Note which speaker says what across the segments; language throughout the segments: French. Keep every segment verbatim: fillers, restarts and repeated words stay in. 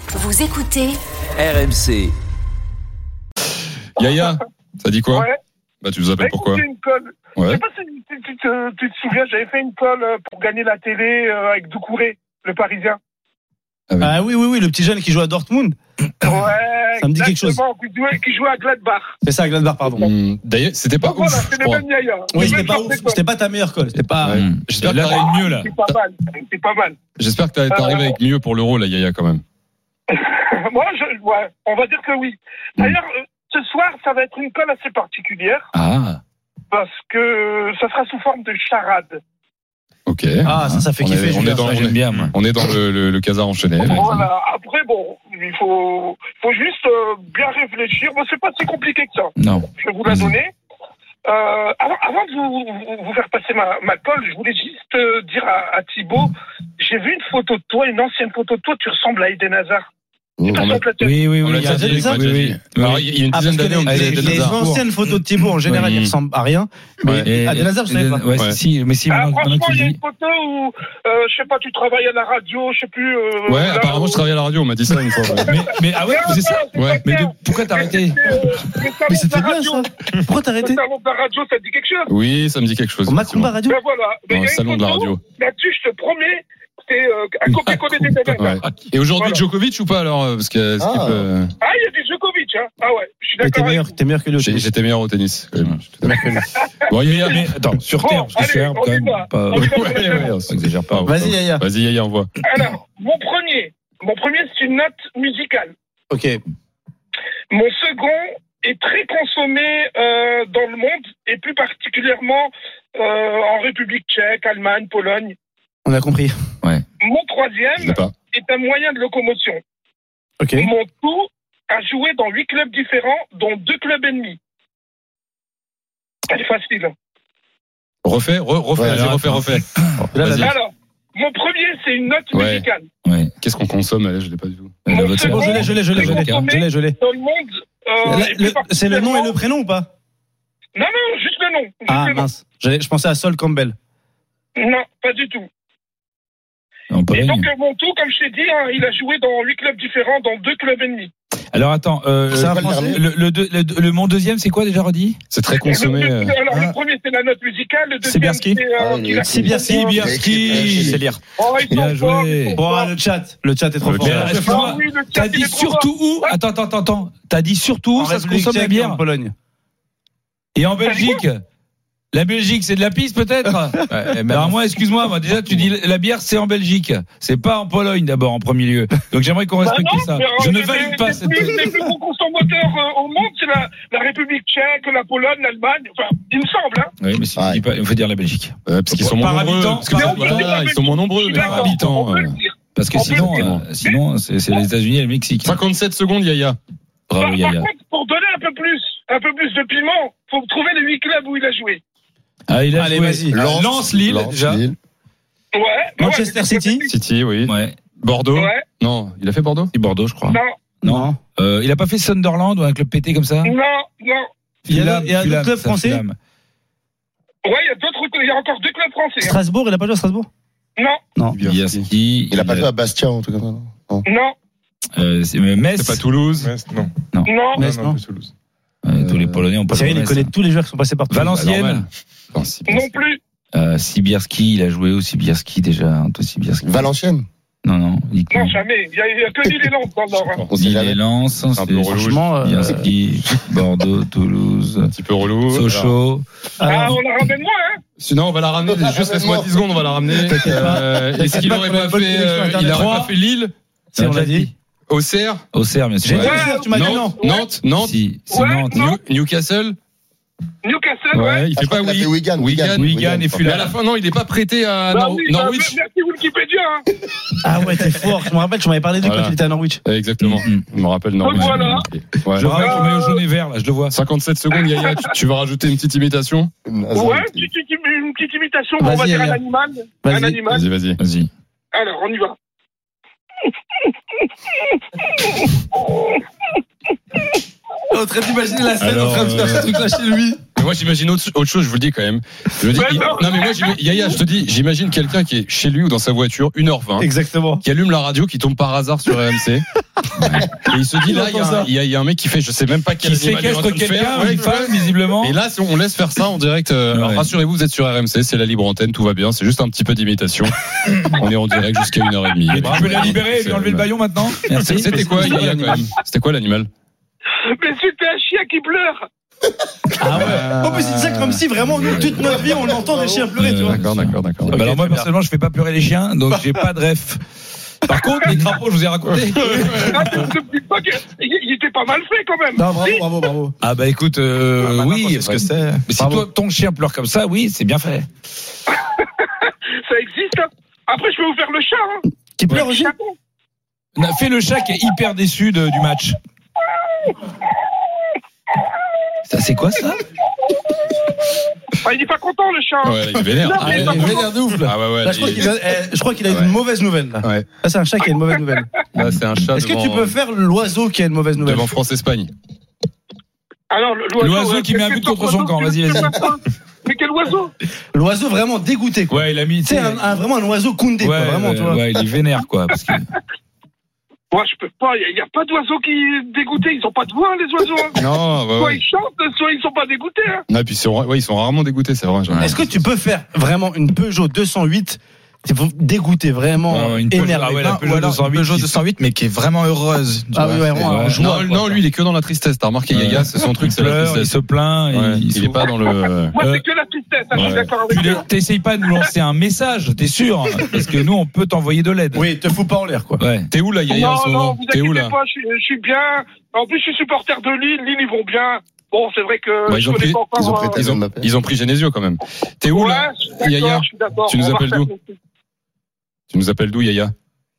Speaker 1: Vous écoutez
Speaker 2: R M C.
Speaker 3: Yaya, ça dit quoi?
Speaker 4: Ouais.
Speaker 3: Bah, tu nous appelles
Speaker 4: Bah,
Speaker 3: pourquoi?
Speaker 4: écoute, une colle.
Speaker 3: Ouais.
Speaker 4: Je sais pas si tu, tu, te, tu te souviens, j'avais fait une colle pour gagner la télé euh, avec Doucouré, le Parisien.
Speaker 3: Ah oui.
Speaker 5: Ah oui, oui, oui, le petit jeune qui joue à Dortmund.
Speaker 4: Ouais.
Speaker 5: Ça me dit quelque chose.
Speaker 4: Qui jouait, qui jouait à Gladbach.
Speaker 5: C'est ça, Gladbach, pardon.
Speaker 3: Hum, D'ailleurs, c'était pas
Speaker 4: Donc voilà,
Speaker 3: ouf,
Speaker 4: c'est
Speaker 3: je
Speaker 4: le
Speaker 3: crois.
Speaker 4: même Yaya.
Speaker 5: Oui,
Speaker 4: Le
Speaker 5: c'était
Speaker 4: même
Speaker 5: pas
Speaker 4: genre
Speaker 5: ouf.
Speaker 4: de colle.
Speaker 5: C'était pas ta meilleure colle. C'était pas.
Speaker 3: Ouais. J'espère que
Speaker 6: Là,
Speaker 3: t'arrives
Speaker 6: t'arrives mieux, là.
Speaker 4: C'est pas mal. C'est pas mal.
Speaker 3: J'espère que t'arrives
Speaker 4: Euh,
Speaker 3: avec mieux pour l'Euro, là, Yaya, quand même.
Speaker 4: Moi, je, ouais, on va dire que oui. D'ailleurs, euh, ce soir, ça va être une colle assez particulière
Speaker 3: Ah,
Speaker 4: parce que ça sera sous forme de charade.
Speaker 3: ok.
Speaker 5: Ah, ça, ça fait
Speaker 3: On
Speaker 5: kiffer.
Speaker 3: est- on
Speaker 5: Julien.
Speaker 3: est dans-
Speaker 6: Ça,
Speaker 3: on
Speaker 6: j'aime
Speaker 3: est-
Speaker 6: bien, moi.
Speaker 3: On est dans le, le, le casar enchaîné. là.
Speaker 4: Voilà. Après, bon, il faut, faut juste euh, bien réfléchir. Bon, c'est pas si compliqué que ça.
Speaker 6: Non.
Speaker 4: Je vais vous la donner. Euh, avant, avant de vous, vous, vous faire passer ma, ma colle, je voulais juste euh, dire à, à Thibaut, j'ai vu une photo de toi, une ancienne photo de toi, tu ressembles à Eden Hazard. Tu
Speaker 3: On
Speaker 4: ressembles à Thiago.
Speaker 6: Oui, oui,
Speaker 3: On
Speaker 6: oui.
Speaker 3: l'a
Speaker 6: il y a
Speaker 3: déjà
Speaker 6: des-
Speaker 3: dit, ça
Speaker 6: oui, oui.
Speaker 3: Alors, il y a une
Speaker 5: Ah, parce
Speaker 3: dizaine
Speaker 5: que
Speaker 3: d'années, on
Speaker 5: les,
Speaker 3: disait
Speaker 5: les,
Speaker 3: Eden
Speaker 5: les
Speaker 3: Hazard.
Speaker 5: anciennes photos de Thibaut, en général,
Speaker 3: Oui.
Speaker 5: ils ressemblent à rien. Mais
Speaker 6: Et-
Speaker 5: Eden Hazard, je savais pas.
Speaker 6: Ouais,
Speaker 3: Ouais.
Speaker 6: si, mais si,
Speaker 4: Ah,
Speaker 6: maintenant, maintenant
Speaker 4: franchement,
Speaker 6: que tu
Speaker 4: il y a
Speaker 6: le
Speaker 4: une
Speaker 6: dis.
Speaker 4: photo où, euh, je sais pas, tu travailles à la radio, je sais plus. Euh,
Speaker 3: Ouais,
Speaker 4: là,
Speaker 3: apparemment,
Speaker 4: où-
Speaker 3: je travaille à la radio, on m'a dit ça une fois. ouais.
Speaker 6: Mais, mais, ah ouais,
Speaker 4: Non,
Speaker 6: c'est ça?
Speaker 4: non, c'est
Speaker 3: Ouais.
Speaker 4: pas
Speaker 6: Mais
Speaker 4: ça.
Speaker 6: de- pourquoi t'as arrêté?
Speaker 4: C'est, euh, le salon
Speaker 5: Mais
Speaker 4: de
Speaker 5: c'était
Speaker 4: la
Speaker 5: bien,
Speaker 4: radio.
Speaker 5: ça. Pourquoi t'as
Speaker 4: Le
Speaker 5: arrêté?
Speaker 4: salon de la radio, ça te dit quelque chose?
Speaker 3: Oui, ça me dit quelque chose.
Speaker 5: Au Macumba Radio?
Speaker 4: Ben voilà. Mais
Speaker 3: Dans
Speaker 4: il y
Speaker 3: le
Speaker 4: a une
Speaker 3: salon de la
Speaker 4: photo,
Speaker 3: radio.
Speaker 4: Là-dessus, je te promets, c'est euh, un copier-coller des Eden
Speaker 3: Ouais.
Speaker 4: Hazard.
Speaker 3: Et aujourd'hui,
Speaker 4: Voilà.
Speaker 3: Djokovic ou pas alors? Parce que
Speaker 7: Ah.
Speaker 3: Skip, euh,
Speaker 4: Ah, il y a du Djokovic, hein. Ah ouais, je suis
Speaker 5: Mais T'es
Speaker 4: d'accord avec
Speaker 5: meilleur,
Speaker 4: vous.
Speaker 5: t'es meilleur que lui.
Speaker 3: j'ai- j'étais meilleur au tennis. quand même.
Speaker 5: T'es meilleur que lui.
Speaker 3: Bon, Yaya,
Speaker 6: Mais attends, sur
Speaker 4: Bon,
Speaker 6: Terre, parce que
Speaker 4: allez,
Speaker 6: c'est un,
Speaker 4: on
Speaker 6: quand
Speaker 4: y
Speaker 6: même
Speaker 4: va.
Speaker 6: pas.
Speaker 4: On y va pour
Speaker 3: Ouais,
Speaker 4: la
Speaker 3: ouais,
Speaker 4: saison.
Speaker 3: on s'exagère pas.
Speaker 5: Vas-y, Yaya.
Speaker 3: Vas-y, Yaya, envoie.
Speaker 4: Alors, mon premier, mon premier, c'est une note musicale.
Speaker 5: Ok.
Speaker 4: Mon second est très consommé euh, dans le monde, et plus particulièrement euh, en République tchèque, Allemagne, Pologne.
Speaker 5: On a compris.
Speaker 4: Mon
Speaker 3: Je l'ai
Speaker 4: troisième
Speaker 3: pas.
Speaker 4: est un moyen de locomotion.
Speaker 5: Ok.
Speaker 4: Mon tout a joué dans huit clubs différents, dont deux clubs ennemis. C'est facile. hein.
Speaker 3: Refais, re- refais,
Speaker 7: Ouais,
Speaker 3: vas-y,
Speaker 6: alors,
Speaker 3: refais, refais.
Speaker 5: Là,
Speaker 3: Vas-y.
Speaker 5: là,
Speaker 4: Alors, mon premier, c'est une note
Speaker 3: Ouais.
Speaker 4: musicale.
Speaker 6: Ouais.
Speaker 3: Qu'est-ce qu'on consomme? Allez, je l'ai pas du tout.
Speaker 6: Euh,
Speaker 4: Mon
Speaker 6: votre-
Speaker 5: C'est bon, je l'ai, je l'ai, je l'ai, je l'ai. Je l'ai, je l'ai.
Speaker 4: Dans le monde. euh,
Speaker 5: Là,
Speaker 4: et plus
Speaker 5: le- C'est le nom et le
Speaker 4: particulièrement-
Speaker 5: prénom ou pas?
Speaker 4: Non, non, juste le nom. Juste
Speaker 5: Ah
Speaker 4: le nom.
Speaker 5: mince. J'allais- Je pensais à Sol Campbell.
Speaker 4: Non, pas du tout.
Speaker 6: En
Speaker 4: Et
Speaker 6: Pologne.
Speaker 4: donc, euh, mon tout, comme je t'ai dit, hein, il a joué dans huit clubs différents, dans deux clubs ennemis.
Speaker 6: Alors attends, euh,
Speaker 5: C'est un
Speaker 6: le-
Speaker 5: Français
Speaker 6: le, le, deux- le, le- mon deuxième, c'est quoi déjà, redit?
Speaker 3: C'est très
Speaker 4: Le-
Speaker 3: consommé.
Speaker 4: le-
Speaker 3: euh,
Speaker 4: alors,
Speaker 5: ah.
Speaker 4: le premier, c'est la note musicale. Le deuxième,
Speaker 5: Sibierski.
Speaker 4: c'est.
Speaker 7: Ah,
Speaker 4: Euh,
Speaker 7: il
Speaker 4: qu'il a-
Speaker 7: est-
Speaker 5: Sibierski.
Speaker 6: Sibierski, c'est lire.
Speaker 4: Oh, ils
Speaker 6: Bien
Speaker 4: sont forts,
Speaker 6: joué.
Speaker 4: ils sont
Speaker 5: Bon,
Speaker 4: forts.
Speaker 5: le chat. Le chat est trop
Speaker 3: Le
Speaker 5: fort.
Speaker 6: Mais
Speaker 3: chat.
Speaker 6: alors,
Speaker 4: Ah
Speaker 6: excuse-moi,
Speaker 4: oui, le chat,
Speaker 6: t'as
Speaker 4: il
Speaker 6: dit
Speaker 4: est trop
Speaker 6: surtout
Speaker 4: fort.
Speaker 6: où? Attends, attends, attends, attends. T'as dit surtout où
Speaker 5: En
Speaker 6: ça se
Speaker 5: République
Speaker 6: consomme la
Speaker 5: tchèque et
Speaker 6: bière?
Speaker 5: en Pologne.
Speaker 6: Et en Belgique? La Belgique, c'est de la pisse peut-être? Alors moi, excuse-moi, moi déjà tu dis la bière c'est en Belgique, c'est pas en Pologne d'abord en premier lieu. Donc j'aimerais qu'on
Speaker 4: Bah
Speaker 6: respecte
Speaker 4: non,
Speaker 6: ça.
Speaker 4: mais, euh,
Speaker 6: Je ne
Speaker 4: les-
Speaker 6: valide
Speaker 4: les-
Speaker 6: pas
Speaker 4: les
Speaker 6: cette.
Speaker 4: plus- Les plus gros consommateurs euh, au monde, c'est la, la République tchèque, la Pologne, l'Allemagne. Enfin, il me semble. Hein.
Speaker 6: Oui, mais si tu
Speaker 7: Ouais.
Speaker 6: dis pas, il faut dire la Belgique.
Speaker 3: euh, parce qu'ils sont
Speaker 6: Par
Speaker 3: moins nombreux.
Speaker 6: habitant,
Speaker 3: Parce que
Speaker 6: par
Speaker 3: c'est-
Speaker 6: habitant.
Speaker 3: voilà, ils sont moins nombreux,
Speaker 4: Je suis
Speaker 3: mais par
Speaker 4: d'accord,
Speaker 3: habitant.
Speaker 4: on peut
Speaker 3: euh.
Speaker 4: le dire.
Speaker 6: Parce que
Speaker 4: On peut
Speaker 6: sinon,
Speaker 4: le dire.
Speaker 6: euh, sinon c'est c'est les États-Unis et le Mexique.
Speaker 3: cinquante-sept secondes, Yaya.
Speaker 6: Bravo
Speaker 4: Par, par
Speaker 6: Yaya.
Speaker 4: contre, pour donner un peu plus, un peu plus de piment, faut trouver les huit clubs où il a joué.
Speaker 6: Ah, il a
Speaker 5: Allez,
Speaker 6: joué.
Speaker 5: vas-y.
Speaker 6: Lance, Lance Lille
Speaker 7: Lens,
Speaker 6: déjà.
Speaker 7: Lille.
Speaker 4: Ouais.
Speaker 5: Manchester
Speaker 4: ouais,
Speaker 5: City.
Speaker 3: City, oui.
Speaker 6: Ouais.
Speaker 3: Bordeaux.
Speaker 4: Ouais.
Speaker 3: Non, il a fait Bordeaux?
Speaker 6: Et Bordeaux, je crois.
Speaker 4: Non,
Speaker 6: Non. Euh, il a pas fait Sunderland ou un club pété comme ça?
Speaker 4: non, non.
Speaker 5: Il y a
Speaker 6: Fulham,
Speaker 5: il y a
Speaker 6: Fulham,
Speaker 5: d'autres clubs
Speaker 6: ça,
Speaker 5: français.
Speaker 6: Fulham.
Speaker 4: Ouais, il y a d'autres, il y a encore deux clubs français. hein.
Speaker 5: Strasbourg, il a pas joué à Strasbourg?
Speaker 4: Non,
Speaker 5: Non.
Speaker 6: Bielski.
Speaker 7: Il a pas joué à Bastia, en tout cas. Non.
Speaker 4: non,
Speaker 6: Euh, c'est Metz.
Speaker 3: C'est pas Toulouse?
Speaker 8: Non.
Speaker 4: non.
Speaker 5: Metz, non.
Speaker 8: plus Toulouse.
Speaker 6: Ouais, tous les Polonais ont pas
Speaker 5: Cyril,
Speaker 6: joué à
Speaker 5: il connaît
Speaker 6: Metz.
Speaker 5: tous les joueurs qui sont passés par
Speaker 6: Valenciennes.
Speaker 3: Normal. Non, si, bien
Speaker 4: Non
Speaker 3: sûr.
Speaker 4: plus.
Speaker 6: Euh, Sibierski, il a joué au Sibierski déjà. Anto Sibierski.
Speaker 7: Valenciennes.
Speaker 6: Non, non. Il
Speaker 4: Non, jamais. Il y a, il y a que Lille et Lens dans le Nord. hein.
Speaker 7: On sait
Speaker 6: Lille
Speaker 7: jamais.
Speaker 6: et Lens.
Speaker 3: un peu relou.
Speaker 5: Franchement, euh,
Speaker 6: Sibierski, Bordeaux, Toulouse,
Speaker 3: Un petit peu relou.
Speaker 6: Sochaux.
Speaker 4: Ah,
Speaker 5: alors,
Speaker 4: on la ramène moins, hein.
Speaker 3: Sinon, on va la ramener. Juste laisse-moi dix secondes, on va la ramener. Euh, Est-ce qu'il
Speaker 5: pas
Speaker 3: aurait
Speaker 5: qu'on a
Speaker 3: pas
Speaker 5: une bonne
Speaker 3: fait,
Speaker 5: connexion
Speaker 3: euh,
Speaker 5: Internet.
Speaker 3: il aurait
Speaker 5: Trois.
Speaker 3: pas fait Lille?
Speaker 5: si on l'a dit.
Speaker 3: Auxerre?
Speaker 6: Auxerre, bien
Speaker 5: J'ai
Speaker 6: sûr.
Speaker 5: dit
Speaker 4: Ouais.
Speaker 5: Auxerre, tu m'as dit non.
Speaker 3: Nantes? Nantes? Nantes?
Speaker 6: Si, c'est
Speaker 4: Ouais,
Speaker 6: Nantes.
Speaker 4: non.
Speaker 3: New- Newcastle?
Speaker 4: Newcastle, ouais.
Speaker 3: Ouais, il
Speaker 7: Ah,
Speaker 3: fait
Speaker 7: je crois
Speaker 3: pas
Speaker 7: qu'il a
Speaker 3: oui.
Speaker 7: fait Wigan.
Speaker 3: Wigan,
Speaker 6: Wigan et
Speaker 3: Mais
Speaker 6: Fulham.
Speaker 3: à la fin, non, il est pas prêté à
Speaker 4: Bah
Speaker 3: Nor-
Speaker 4: oui, bah,
Speaker 3: Norwich.
Speaker 4: merci Wikipédia. Hein.
Speaker 5: Ah ouais, t'es fort. Je me rappelle, tu m'avais parlé de
Speaker 3: Voilà.
Speaker 5: quand il était à Norwich.
Speaker 3: Ouais, Exactement.
Speaker 6: Mhm.
Speaker 3: Je me rappelle Norwich.
Speaker 4: voilà.
Speaker 3: Ouais.
Speaker 6: Je le vois avec le maillot jaune et vert, là, je le vois.
Speaker 3: cinquante-sept secondes, Yaya. Tu, tu vas rajouter une petite imitation?
Speaker 4: Ouais, une petite, une petite imitation. Bon, on va
Speaker 5: Vas-y,
Speaker 4: dire un
Speaker 5: Yaya.
Speaker 4: animal.
Speaker 5: Vas-y.
Speaker 4: Un animal.
Speaker 3: Vas-y, vas-y.
Speaker 6: Vas-y.
Speaker 4: Alors, on y va.
Speaker 5: On est en train d'imaginer la scène
Speaker 6: Alors,
Speaker 5: en train de faire ce truc là chez lui.
Speaker 3: Mais moi, j'imagine autre, autre chose, je vous le dis quand même. Je me dis,
Speaker 4: Ouais,
Speaker 3: il-
Speaker 4: non.
Speaker 3: non, mais moi, j'ima- Yaya, je te dis, j'imagine quelqu'un qui est chez lui ou dans sa voiture, une heure vingt,
Speaker 5: Exactement.
Speaker 3: qui allume la radio, qui tombe par hasard sur R M C. Et il se dit, là, il y, a un- il y a- il y a un mec qui fait, je sais même pas quel
Speaker 6: Qui
Speaker 3: animal il est en
Speaker 6: séquestre
Speaker 3: train de faire.
Speaker 6: quelqu'un,
Speaker 3: Ouais,
Speaker 6: une
Speaker 3: il fait-
Speaker 6: femme, visiblement.
Speaker 3: Et là, si on laisse faire ça en direct. euh, alors,
Speaker 6: Ouais.
Speaker 3: rassurez-vous, vous êtes sur R M C, c'est la libre antenne, tout va bien. C'est juste un petit peu d'imitation. On est en direct jusqu'à une heure et demie.
Speaker 6: Et tu peux la libérer et lui enlever le baillon maintenant. Merci.
Speaker 3: C'était quoi, Yaya, quand même C'était quoi l'animal?
Speaker 4: Mais c'était un chien qui pleure.
Speaker 5: Ah ouais. En plus, il dit ça comme si vraiment, nous, toute notre vie, on entend des chiens pleurer, tu vois.
Speaker 3: D'accord, d'accord, d'accord.
Speaker 6: Bah alors moi personnellement je fais pas pleurer les chiens donc j'ai pas de ref. Par contre les crapauds je vous ai raconté.
Speaker 4: Ah, depuis pas que- il, il était pas mal fait quand même.
Speaker 5: Non, bravo,
Speaker 4: Si.
Speaker 5: bravo, bravo.
Speaker 6: Ah bah écoute euh,
Speaker 5: Ah,
Speaker 6: oui
Speaker 5: maintenant,
Speaker 6: parce
Speaker 5: c'est
Speaker 6: que
Speaker 5: vrai.
Speaker 6: c'est. Mais si
Speaker 5: Bravo.
Speaker 6: toi ton chien pleure comme ça oui c'est bien fait.
Speaker 4: Ça existe. Hein. Après, je peux vous faire le chat. Hein.
Speaker 5: Qui pleure aussi?
Speaker 6: Non, fais le chat qui est hyper déçu de- du match. Ça c'est quoi ça?
Speaker 4: Ah, il est pas content le chat. Hein.
Speaker 3: Ouais, là, il est vénère.
Speaker 4: Non,
Speaker 3: Ah,
Speaker 4: mais
Speaker 3: il est
Speaker 4: pas
Speaker 3: vénère.
Speaker 5: vénère de ouf, là.
Speaker 3: Ah ouais, ouais.
Speaker 5: Là, je crois
Speaker 3: il-
Speaker 5: qu'il a, eh, je crois qu'il a
Speaker 3: Ouais.
Speaker 5: une mauvaise nouvelle, là.
Speaker 3: Ouais.
Speaker 5: Là, c'est un chat qui a une mauvaise nouvelle.
Speaker 3: Là, c'est un chat
Speaker 5: Est-ce que
Speaker 3: devant,
Speaker 5: tu peux faire l'oiseau qui a une mauvaise nouvelle?
Speaker 3: devant France-Espagne.
Speaker 4: Alors, l'oiseau,
Speaker 6: L'oiseau
Speaker 4: euh,
Speaker 6: qui met un
Speaker 4: quel
Speaker 6: but contre son
Speaker 4: oiseau,
Speaker 6: camp, vas-y,
Speaker 4: tu
Speaker 6: vas-y.
Speaker 4: veux faire quoi? Mais quel oiseau?
Speaker 5: L'oiseau vraiment dégoûté, quoi.
Speaker 6: Ouais il a mis.
Speaker 5: C'est un, un- vraiment un oiseau Koundé,
Speaker 6: Ouais,
Speaker 5: quoi, vraiment,
Speaker 6: ouais,
Speaker 5: tu vois.
Speaker 6: ouais, il est vénère quoi parce que.
Speaker 4: Moi, je peux pas. Il n'y a, pas d'oiseaux qui est dégoûtés. Ils ont pas de voix, les oiseaux. Hein.
Speaker 3: Non, ouais,
Speaker 4: Soit
Speaker 3: ouais.
Speaker 4: ils chantent, soit ils sont pas dégoûtés. Hein.
Speaker 3: Ah, puis ils sont, ouais, ils sont rarement dégoûtés, c'est vrai.
Speaker 5: Est-ce que tu peux faire vraiment une Peugeot deux cent huit? C'est pour dégoûter, vraiment
Speaker 6: Ouais, une Peugeot-
Speaker 5: énervé.
Speaker 6: ah ouais, la
Speaker 1: Ou
Speaker 6: Peugeot
Speaker 1: alors
Speaker 6: deux cent huit,
Speaker 1: Peugeot
Speaker 6: qui-
Speaker 1: deux cent huit, mais qui est vraiment heureuse. tu
Speaker 5: Ah
Speaker 1: vois,
Speaker 5: oui, ouais,
Speaker 1: c'est-
Speaker 5: vraiment,
Speaker 6: ouais.
Speaker 5: un joie,
Speaker 3: Non,
Speaker 5: quoi.
Speaker 3: non, lui, il est que dans la tristesse. T'as remarqué, Yaya, c'est son truc,
Speaker 6: il
Speaker 3: c'est la
Speaker 6: pleure, il
Speaker 3: tristesse.
Speaker 6: se plaint,
Speaker 3: Ouais,
Speaker 6: il,
Speaker 3: il est pas dans le.
Speaker 4: Moi,
Speaker 6: Euh,
Speaker 4: c'est que la tristesse. Hein, Je suis
Speaker 3: ouais.
Speaker 4: d'accord
Speaker 6: Tu
Speaker 4: avec
Speaker 6: les-
Speaker 4: toi.
Speaker 6: t'essayes pas de nous lancer un message, t'es sûr? Parce que nous, on peut t'envoyer de l'aide.
Speaker 5: Oui, te fous pas en l'air, quoi.
Speaker 6: Ouais.
Speaker 3: T'es où là, Yaya, en ce
Speaker 4: Non, non,
Speaker 3: moment?
Speaker 4: vous
Speaker 3: T'es où
Speaker 4: inquiétez
Speaker 3: là?
Speaker 4: pas. Je suis, je suis bien. En plus, je suis supporter de Lille. Lille, ils vont bien. Bon, c'est vrai que
Speaker 3: Bah,
Speaker 4: je
Speaker 3: ils ont
Speaker 4: connais
Speaker 3: pris-
Speaker 4: pas encore.
Speaker 2: ils ont pris
Speaker 4: euh,
Speaker 2: ta-
Speaker 3: Ils ont, ils ont pris Genesio quand même. T'es où
Speaker 4: Ouais,
Speaker 3: là,
Speaker 4: je suis d'accord,
Speaker 3: Yaya?
Speaker 4: je suis d'accord.
Speaker 3: Tu nous
Speaker 4: On va
Speaker 3: appelles
Speaker 4: faire
Speaker 3: d'où?
Speaker 4: ça.
Speaker 3: Tu nous appelles d'où, Yaya?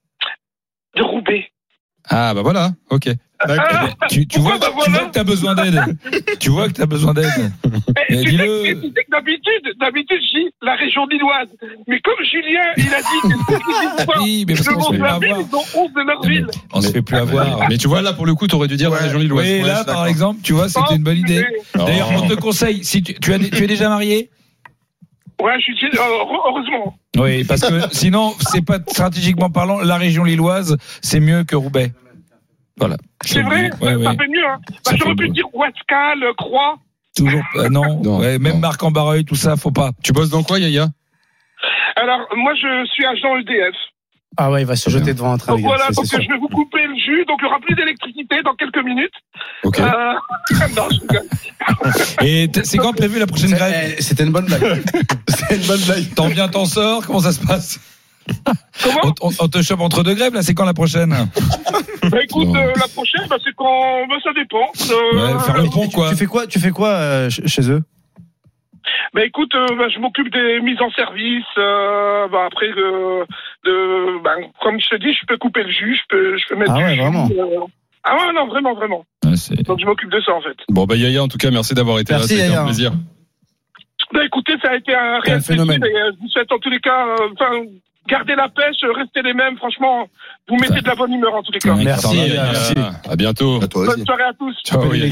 Speaker 4: De Roubaix.
Speaker 3: Ah, bah voilà, ok.
Speaker 4: Ah,
Speaker 6: Tu, tu vois,
Speaker 4: Pourquoi, bah,
Speaker 6: tu
Speaker 4: voilà.
Speaker 6: vois que t'as besoin d'aide. Tu vois que t'as besoin d'aide.
Speaker 4: eh,
Speaker 6: Mais
Speaker 4: tu sais
Speaker 6: dis-le.
Speaker 4: que- tu sais que d'habitude, d'habitude, je dis la région lilloise. Mais comme Julien, il a dit que c'est pas
Speaker 6: Oui, mais parce
Speaker 4: le
Speaker 6: qu'on se
Speaker 4: nom
Speaker 6: fait
Speaker 4: de
Speaker 6: pas
Speaker 4: la ville,
Speaker 6: avoir.
Speaker 4: ils ont honte de leur ville.
Speaker 6: On se fait plus avoir.
Speaker 3: Mais tu vois, là, pour le coup, t'aurais dû dire la
Speaker 1: Ouais.
Speaker 3: région lilloise.
Speaker 6: Oui,
Speaker 3: Ouais,
Speaker 6: là,
Speaker 3: je suis
Speaker 6: par
Speaker 3: d'accord.
Speaker 6: exemple, tu vois, c'était une bonne idée.
Speaker 3: Oh.
Speaker 6: D'ailleurs, on te conseille, si tu, tu, as, tu es déjà marié?
Speaker 4: Ouais, je suis euh, heureusement.
Speaker 6: Oui, parce que sinon, c'est pas stratégiquement parlant, la région lilloise, c'est mieux que Roubaix. Voilà.
Speaker 4: C'est vrai,
Speaker 6: Ouais,
Speaker 4: ça,
Speaker 6: ouais.
Speaker 4: ça fait mieux. Hein.
Speaker 6: Ça
Speaker 4: Bah, J'aurais
Speaker 6: fait
Speaker 4: pu
Speaker 6: beau.
Speaker 4: dire Ouascal, Croix.
Speaker 6: Toujours, euh, non,
Speaker 3: Non,
Speaker 6: ouais, même
Speaker 3: non.
Speaker 6: Marc en Barreuil, tout ça, faut pas.
Speaker 3: Tu bosses dans quoi, Yaya?
Speaker 4: Alors, moi, je suis agent E D F.
Speaker 5: Ah ouais, il va se jeter devant un train,
Speaker 4: Donc
Speaker 5: les gars,
Speaker 4: voilà,
Speaker 5: c'est-
Speaker 4: donc
Speaker 5: c'est sûr.
Speaker 4: je vais vous couper le jus. Donc il n'y aura plus d'électricité dans quelques minutes.
Speaker 3: Ok.
Speaker 4: Euh... non, je rigole.
Speaker 6: Et t- c'est quand prévu la prochaine grève?
Speaker 5: C'est- eh, C'était une bonne blague. C'était une bonne blague.
Speaker 6: T'en viens, t'en sors? Comment ça se passe?
Speaker 4: Comment
Speaker 6: on, on- on te chope entre deux grèves, là, c'est quand la prochaine?
Speaker 4: Bah écoute,
Speaker 3: Bon.
Speaker 4: euh, la prochaine, bah, c'est quand. Bah, ça dépend. Euh,
Speaker 6: Ouais, faire le pont,
Speaker 5: Tu-
Speaker 6: quoi.
Speaker 5: Tu fais quoi, tu fais quoi euh, ch- chez eux?
Speaker 4: Bah écoute, euh, bah, je m'occupe des mises en service. Euh, bah après, euh, de, bah, comme je te dis, je peux couper le jus, je peux, je peux mettre
Speaker 5: Ah
Speaker 4: du
Speaker 5: ouais,
Speaker 4: jus,
Speaker 5: vraiment.
Speaker 4: euh, Ah ouais, non, vraiment, vraiment.
Speaker 6: Ouais, c'est-
Speaker 4: Donc je m'occupe de ça en fait.
Speaker 3: Bon, bah, Yaya, en tout cas, merci d'avoir été
Speaker 5: Merci,
Speaker 3: là. C'était
Speaker 5: Yaya.
Speaker 3: un plaisir.
Speaker 4: Bah écoutez, ça a été un
Speaker 5: C'est un
Speaker 4: réel
Speaker 5: phénomène.
Speaker 4: plaisir et, euh, je vous souhaite en tous les cas, euh, enfin, gardez la pêche, restez les mêmes. Franchement, vous mettez de la bonne humeur en tous les cas.
Speaker 6: Ouais,
Speaker 5: Merci,
Speaker 6: ça va,
Speaker 5: Yaya,
Speaker 6: Yaya.
Speaker 5: merci.
Speaker 3: À bientôt.
Speaker 2: À toi aussi.
Speaker 4: Bonne soirée à tous.
Speaker 3: Ciao, Yaya.